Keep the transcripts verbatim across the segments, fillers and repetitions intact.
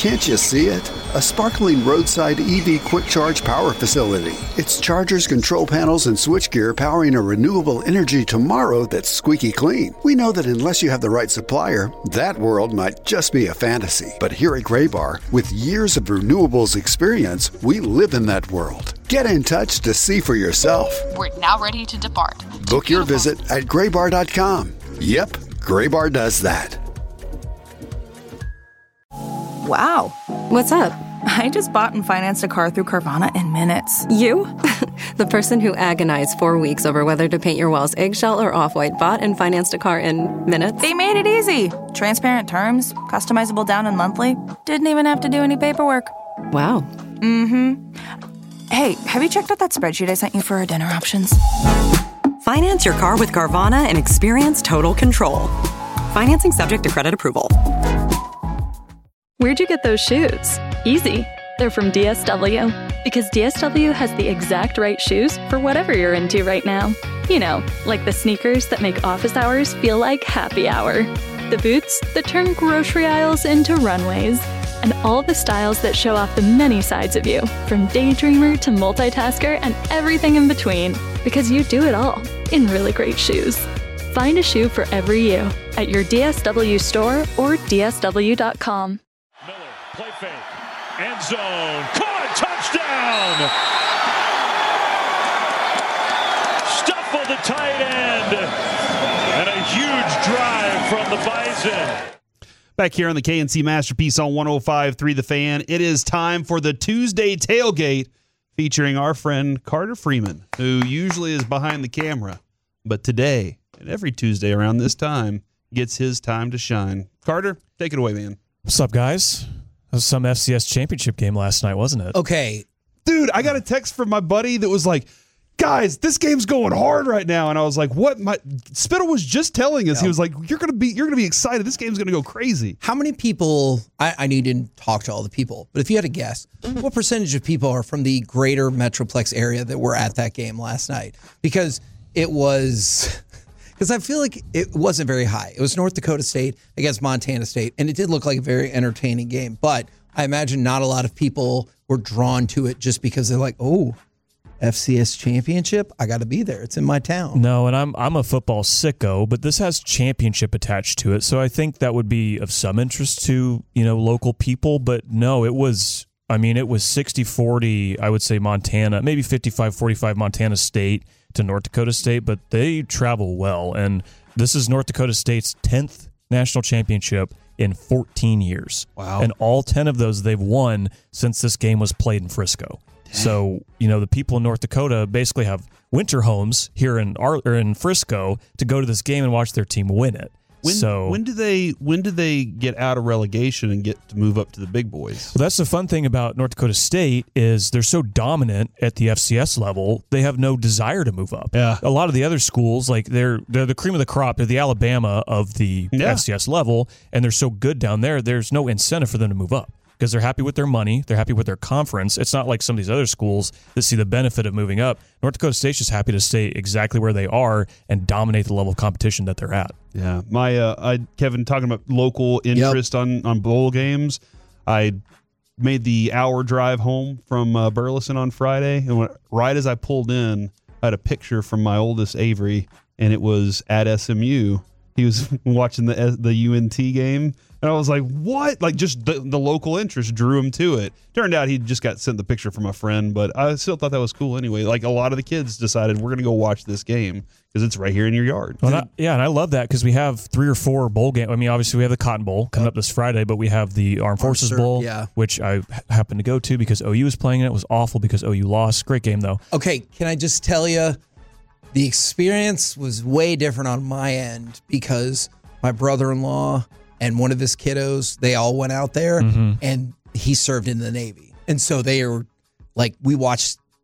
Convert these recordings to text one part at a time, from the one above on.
Can't you see it? A sparkling roadside E V quick charge power facility. It's chargers, control panels, and switchgear powering a renewable energy tomorrow that's squeaky clean. We know that unless you have the right supplier, that world might just be a fantasy. But here at Graybar, with years of renewables experience, we live in that world. Get in touch to see for yourself. We're now ready to depart. Book your visit at graybar dot com. Yep, Graybar does that. Wow. What's up? I just bought and financed a car through Carvana in minutes. You? The person who agonized four weeks over whether to paint your walls eggshell or off-white bought and financed a car in minutes? They made it easy. Transparent terms, customizable down and monthly. Didn't even have to do any paperwork. Wow. Mm-hmm. Hey, have you checked out that spreadsheet I sent you for our dinner options? Finance your car with Carvana and experience total control. Financing subject to credit approval. Where'd you get those shoes? Easy. They're from D S W. Because D S W has the exact right shoes for whatever you're into right now. You know, like the sneakers that make office hours feel like happy hour. The boots that turn grocery aisles into runways. And all the styles that show off the many sides of you, from daydreamer to multitasker and everything in between. Because you do it all in really great shoes. Find a shoe for every you at your D S W store or D S W dot com. Miller, play fake, end zone, caught, touchdown! Stuffle the tight end, and a huge drive from the Bison. Back here on the K N C Masterpiece on one oh five point three The Fan, it is time for the Tuesday Tailgate featuring our friend Carter Freeman, who usually is behind the camera, but today and every Tuesday around this time gets his time to shine. Carter, take it away, man. What's up, guys? That was some F C S championship game last night, wasn't it? Okay. Dude, I got a text from my buddy that was like, guys, this game's going hard right now. And I was like, what? My Spittle was just telling us. Yep. He was like, you're gonna be you're gonna be excited. This game's gonna go crazy. How many people, I, I need to talk to all the people, but if you had to guess, what percentage of people are from the greater Metroplex area that were at that game last night? Because it was... Because I feel like it wasn't very high. It was North Dakota State against Montana State, and it did look like a very entertaining game. But I imagine not a lot of people were drawn to it just because they're like, oh, F C S championship? I got to be there. It's in my town. No, and I'm I'm a football sicko, but this has championship attached to it. So I think that would be of some interest to, you know, local people. But no, it was, I mean, it was sixty forty, I would say Montana, maybe fifty-five forty-five Montana State to North Dakota State, but they travel well. And this is North Dakota State's tenth national championship in fourteen years. Wow. And all ten of those they've won since this game was played in Frisco. Dang. So, you know, the people in North Dakota basically have winter homes here in Ar- or in Frisco to go to this game and watch their team win it. When, so when do they when do they get out of relegation and get to move up to the big boys? Well, that's the fun thing about North Dakota State is they're so dominant at the F C S level, they have no desire to move up. Yeah. A lot of the other schools, like they're they're the cream of the crop, they're the Alabama of the yeah. F C S level, and they're so good down there, there's no incentive for them to move up. Because they're happy with their money, they're happy with their conference. It's not like some of these other schools that see the benefit of moving up. North Dakota State's just happy to stay exactly where they are and dominate the level of competition that they're at. Yeah, my uh, I Kevin talking about local interest yep. on on bowl games. I made the hour drive home from uh, Burleson on Friday, and when, right as I pulled in, I had a picture from my oldest Avery, and it was at S M U. He was watching the the U N T game. And I was like, what? Like, just the, the local interest drew him to it. Turned out he just got sent the picture from a friend, but I still thought that was cool anyway. Like, a lot of the kids decided we're going to go watch this game because it's right here in your yard. Well, I, yeah, and I love that because we have three or four bowl games. I mean, obviously, we have the Cotton Bowl coming up this Friday, but we have the Armed Forces Arm Bowl, yeah. which I happened to go to because O U was playing it. It was awful because O U lost. Great game, though. Okay, can I just tell you, the experience was way different on my end because my brother-in-law and one of his kiddos, they all went out there, mm-hmm. and he served in the Navy. And so they were like, we watched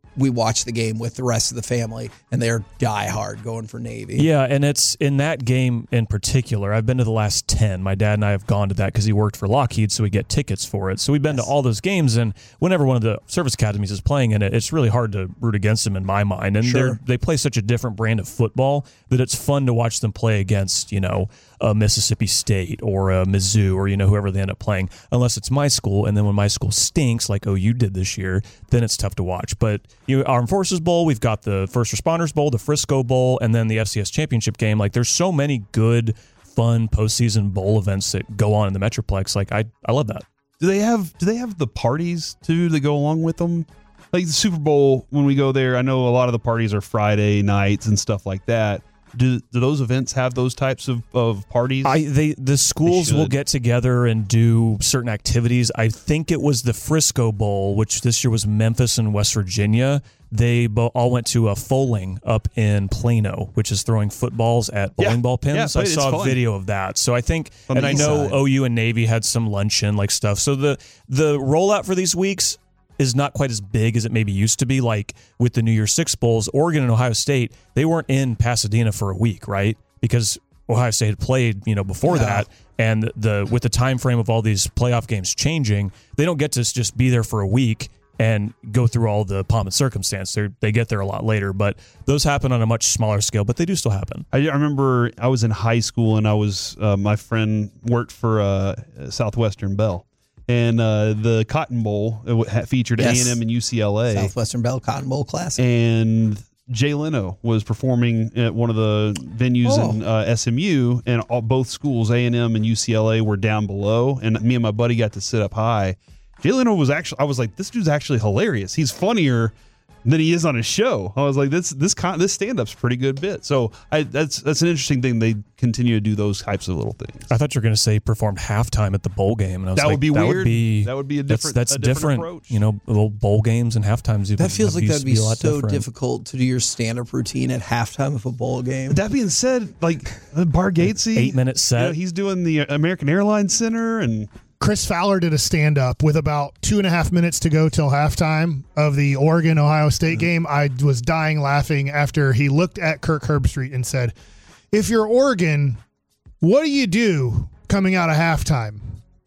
we watch the game with the rest of the family, and they're diehard going for Navy. Yeah, and it's in that game in particular. I've been to the last ten. My dad and I have gone to that because he worked for Lockheed, so we get tickets for it. So we've been yes. to all those games, and whenever one of the service academies is playing in it, it's really hard to root against them in my mind. And sure. they play such a different brand of football that it's fun to watch them play against, you know, a Mississippi State or a Mizzou or, you know, whoever they end up playing, unless it's my school. And then when my school stinks, like O U did this year, then it's tough to watch. But you know, Armed Forces Bowl, we've got the First Responders Bowl, the Frisco Bowl, and then the F C S Championship game. Like, there's so many good, fun postseason bowl events that go on in the Metroplex. Like, I, I love that. Do they have Do they have the parties too that go along with them? Like the Super Bowl, when we go there, I know a lot of the parties are Friday nights and stuff like that. Do, do those events have those types of, of parties? I they the schools they will get together and do certain activities. I think it was the Frisco Bowl, which this year was Memphis and West Virginia. They bo- all went to a Foaling up in Plano, which is throwing footballs at bowling yeah. ball pins. Yeah, I saw fun. a video of that. So I think, On and I know side. O U and Navy had some luncheon like stuff. So the the rollout for these weeks is not quite as big as it maybe used to be. Like with the New Year's Six Bowls, Oregon and Ohio State, they weren't in Pasadena for a week, right? Because Ohio State had played, you know, before yeah. that, and the with the time frame of all these playoff games changing, they don't get to just be there for a week and go through all the pomp and circumstance. They they get there a lot later, but those happen on a much smaller scale, but they do still happen. I, I remember I was in high school and I was uh, my friend worked for uh, Southwestern Bell. And uh, the Cotton Bowl it featured yes. A and M and U C L A. Southwestern Bell Cotton Bowl Classic. And Jay Leno was performing at one of the venues oh. in uh, S M U, and all, both schools, A and M and U C L A, were down below. And me and my buddy got to sit up high. Jay Leno was actually, I was like, this dude's actually hilarious. He's funnier than he is on his show. I was like, this this con- this stand-up's pretty good bit. So I, that's that's an interesting thing. They continue to do those types of little things. I thought you were going to say performed halftime at the bowl game, and I was that like, would be that weird. Would be, that would be a different. That's, that's a different. different approach. You know, little bowl games and halftimes. That feels like that'd be, be a lot so different. difficult to do your stand-up routine at halftime of a bowl game. That being said, like Bar Gatesy, eight minute set. You know, he's doing the American Airlines Center and. Chris Fowler did a stand-up with about two and a half minutes to go till halftime of the Oregon-Ohio State mm-hmm. game. I was dying laughing after he looked at Kirk Herbstreit and said, if you're Oregon, what do you do coming out of halftime?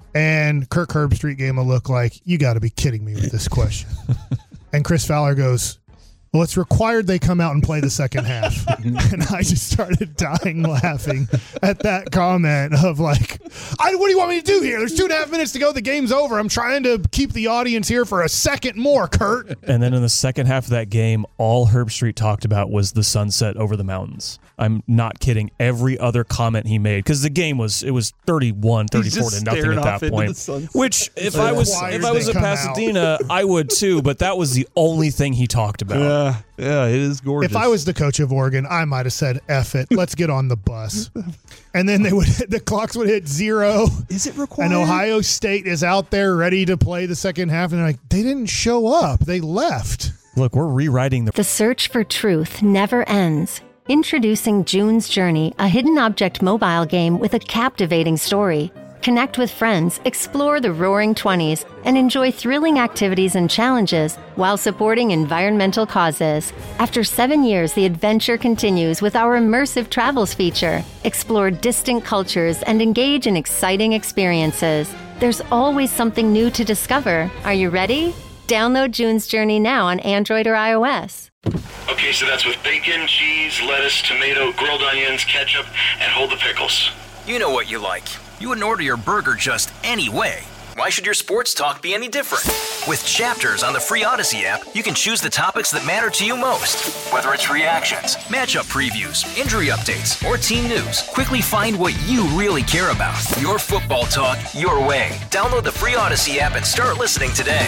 And Kirk Herbstreit gave him a look like, you got to be kidding me with this question. And Chris Fowler goes, well, it's required they come out and play the second half. And I just started dying laughing at that comment of like, I, what do you want me to do here? There's two and a half minutes to go. The game's over. I'm trying to keep the audience here for a second more, Kurt. And then in the second half of that game, all Herbstreit talked about was the sunset over the mountains. I'm not kidding. Every other comment he made, because the game was, it was thirty-one, thirty-four to nothing at that point. Which, if I was if I was at Pasadena, I would too, but that was the only thing he talked about. Yeah, yeah, it is gorgeous. If I was the coach of Oregon, I might have said, F it, let's get on the bus. And then they would the clocks would hit zero. Is it required? And Ohio State is out there ready to play the second half, and they're like, they didn't show up. They left. Look, we're rewriting the... The search for truth never ends. Introducing June's Journey, a hidden object mobile game with a captivating story. Connect with friends, explore the Roaring Twenties, and enjoy thrilling activities and challenges while supporting environmental causes. After seven years, the adventure continues with our immersive travels feature. Explore distant cultures and engage in exciting experiences. There's always something new to discover. Are you ready? Download June's Journey now on Android or iOS. Okay, so that's with bacon, cheese, lettuce, tomato, grilled onions, ketchup, and hold the pickles. You know what you like. You wouldn't order your burger just any way. Why should your sports talk be any different? With Chapters on the free Odyssey app, you can choose the topics that matter to you most. Whether it's reactions, matchup previews, injury updates, or team news, quickly find what you really care about. Your football talk, your way. Download the free Odyssey app and start listening today.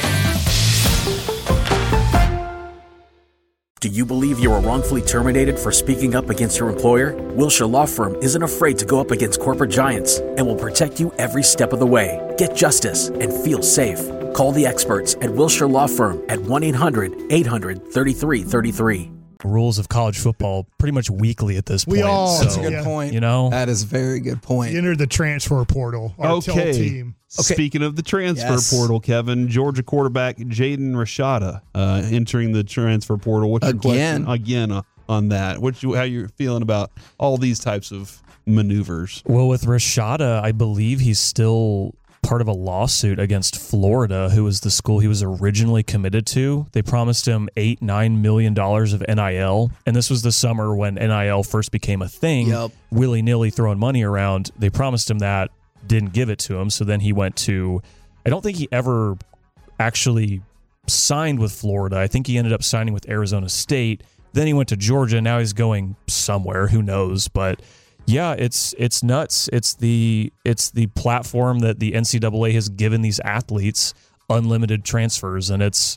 Do you believe you were wrongfully terminated for speaking up against your employer? Wilshire Law Firm isn't afraid to go up against corporate giants and will protect you every step of the way. Get justice and feel safe. Call the experts at Wilshire Law Firm at one eight hundred eight hundred thirty-three thirty-three. Rules of college football pretty much weekly at this point. We all, That's so, a good yeah. point. You know, that is a very good point. We entered the transfer portal. Our okay. team. Speaking of the transfer Yes. portal, Kevin, Georgia quarterback Jaden Rashada uh, entering the transfer portal. What's your Again. question again uh, on that? What's you, how you're feeling about all these types of maneuvers? Well, with Rashada, I believe he's still part of a lawsuit against Florida, who was the school he was originally committed to. They promised him eight, nine million dollars of N I L, and this was the summer when N I L first became a thing. Yep. Willy nilly throwing money around. They promised him that, didn't give it to him. So then he went to. I don't think he ever actually signed with Florida. I think he ended up signing with Arizona State. Then he went to Georgia. Now he's going somewhere. Who knows? But yeah, it's it's nuts. It's the it's the platform that the N C double A has given these athletes, unlimited transfers, and it's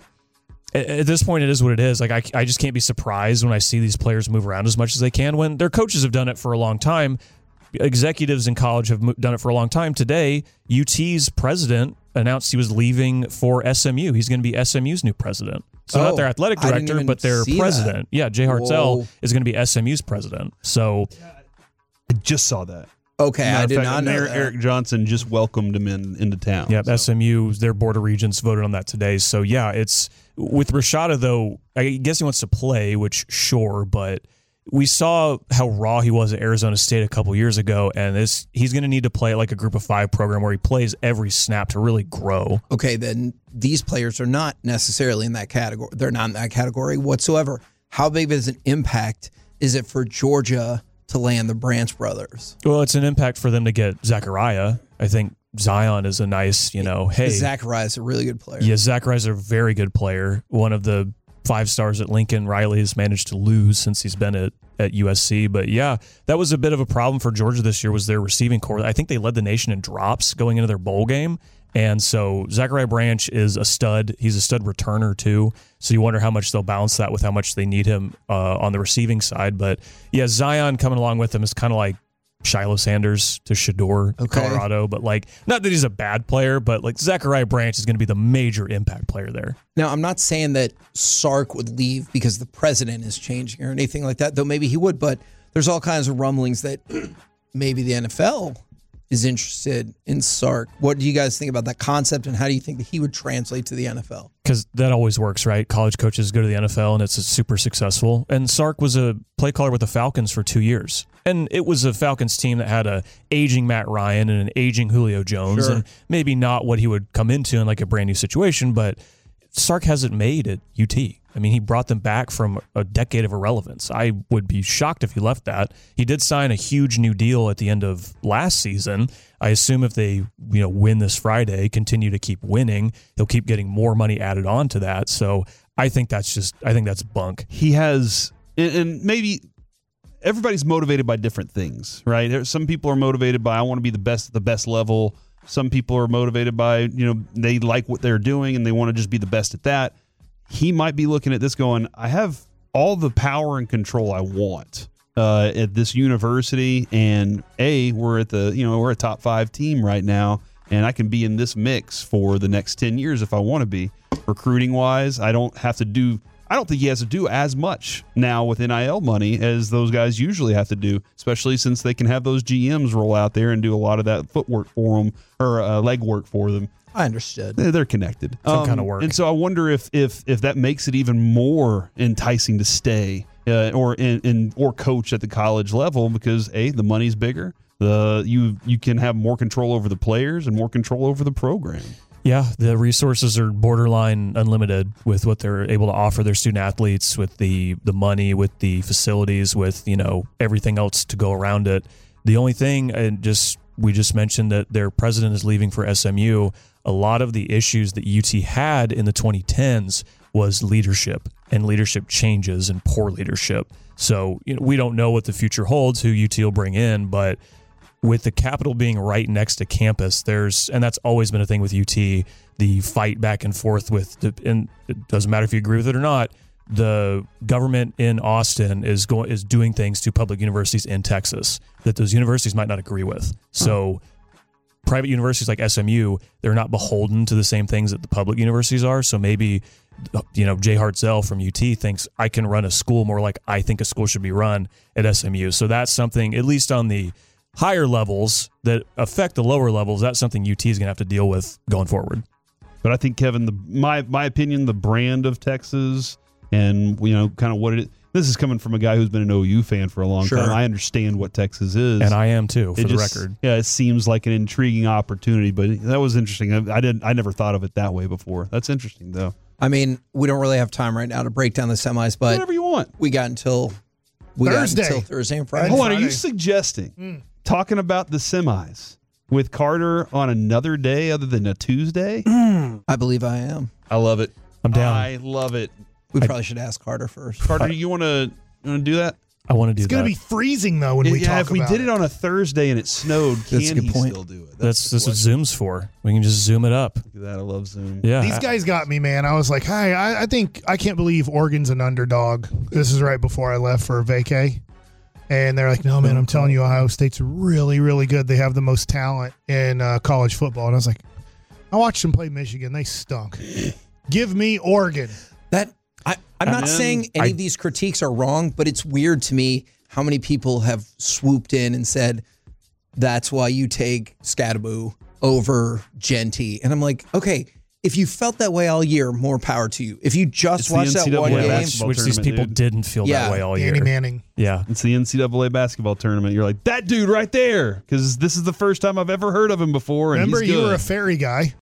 at, at this point it is what it is. Like I I just can't be surprised when I see these players move around as much as they can when their coaches have done it for a long time. Executives in college have done it for a long time. Today, U T's president announced he was leaving for S M U. He's going to be S M U's new president. So Oh, not their athletic I didn't director, even but their see president. that. Yeah, Jay Hartzell Whoa. is going to be S M U's president. So I just saw that. Okay, Matter I of did fact, not know Eric, that. Eric Johnson just welcomed him in into town. yeah, so. S M U, their board of regents voted on that today. So yeah, it's with Rashada though. I guess he wants to play, which sure, but we saw how raw he was at Arizona State a couple years ago, and this he's going to need to play like a group of five program where he plays every snap to really grow. Okay, then these players are not necessarily in that category. They're not in that category whatsoever. How big of an impact is it for Georgia to land the Branch brothers? Well, it's an impact for them to get Zachariah. I think Zion is a nice, you know, hey. Zachariah is a really good player. Yeah, Zachariah's a very good player. One of the five stars at Lincoln. Riley has managed to lose since he's been at, at U S C. But yeah, that was a bit of a problem for Georgia this year was their receiving core. I think they led the nation in drops going into their bowl game. And so Zachariah Branch is a stud. He's a stud returner too. So you wonder how much they'll balance that with how much they need him uh, on the receiving side. But yeah, Zion coming along with him is kind of like Shiloh Sanders to Shador to Okay. Colorado. But like, not that he's a bad player, but like Zachariah Branch is going to be the major impact player there. Now, I'm not saying that Sark would leave because the president is changing or anything like that, though maybe he would, but there's all kinds of rumblings that maybe the N F L is interested in Sark. What do you guys think about that concept, and how do you think that he would translate to the N F L? Because that always works, right? College coaches go to the N F L and it's super successful. And Sark was a play caller with the Falcons for two years. And it was a Falcons team that had a aging Matt Ryan and an aging Julio Jones. Sure. And maybe not what he would come into in like a brand new situation, but Sark hasn't made at U T. I mean, he brought them back from a decade of irrelevance. I would be shocked if he left that. He did sign a huge new deal at the end of last season. I assume if they, you know, win this Friday, continue to keep winning, he'll keep getting more money added on to that. So I think that's just, I think that's bunk. He has, and- and maybe everybody's motivated by different things, right? There- Some people are motivated by, I want to be the best at the best level. Some people are motivated by, you know, they like what they're doing and they want to just be the best at that. He might be looking at this going, I have all the power and control I want uh, at this university. And A, we're at the, you know, we're a top five team right now. And I can be in this mix for the next ten years if I want to be. Recruiting wise, I don't have to do, I don't think he has to do as much now with N I L money as those guys usually have to do, especially since they can have those G Ms roll out there and do a lot of that footwork for them or uh, leg work for them. I understood. They're connected. Some kind of work. And so I wonder if if if that makes it even more enticing to stay uh, or in, in or coach at the college level because A, the money's bigger. The you you can have more control over the players and more control over the program. Yeah, the resources are borderline unlimited with what they're able to offer their student athletes, with the the money, with the facilities, with, you know, everything else to go around it. The only thing, and just we just mentioned that their president is leaving for S M U. A lot of the issues that U T had in the twenty tens was leadership and leadership changes and poor leadership. So, you know, we don't know what the future holds, who U T will bring in, but with the Capitol being right next to campus, there's, and that's always been a thing with U T, the fight back and forth with, the, and it doesn't matter if you agree with it or not, the government in Austin is going is doing things to public universities in Texas that those universities might not agree with. So private universities like S M U, they're not beholden to the same things that the public universities are. So maybe, you know, Jay Hartzell from U T thinks I can run a school more like I think a school should be run at S M U. So that's something, at least on the higher levels that affect the lower levels, that's something U T is going to have to deal with going forward. But I think, Kevin, the my my opinion, the brand of Texas and, you know, kind of what it is. This is coming from a guy who's been an O U fan for a long Sure. time. I understand what Texas is. And I am too, for It the just- record. Yeah, it seems like an intriguing opportunity, but that was interesting. I, I didn't. I never thought of it that way before. That's interesting, though. I mean, we don't really have time right now to break down the semis, but whatever you want. We got until we Thursday. got until Thursday and Friday. Hold on, are you suggesting Mm. talking about the semis with Carter on another day other than a Tuesday? I believe I am. I love it. I'm down. I love it. We probably should ask Carter first. Carter, you want to do that? I want to do It's that. going to be freezing though when we yeah, talk if we about did it on a Thursday and it snowed, can That's a good he point. still do it? That's, the that's what question. Zoom's for. We can just zoom it up. Look at that. I love Zoom. Yeah. These guys got me, man. I was like, "Hi, I, I think I can't believe Oregon's an underdog." This is right before I left for vacay, and they're like, "No, man, I'm telling you, Ohio State's really, really good. They have the most talent in uh, college football." And I was like, "I watched them play Michigan. They stunk. Give me Oregon." That I, I'm not And then saying any I- of these critiques are wrong, but it's weird to me how many people have swooped in and said that's why you take Scadaboo over Genty. And I'm like, okay, if you felt that way all year, more power to you. If you just It's the watched that one N C double A game, basketball Which these tournament, people dude. didn't feel Yeah. that way all Danny year. Manning. Yeah. It's the N C double A basketball tournament. You're like, that dude right there, because this is the first time I've ever heard of him before. And Remember, he's you good. were a fairy guy.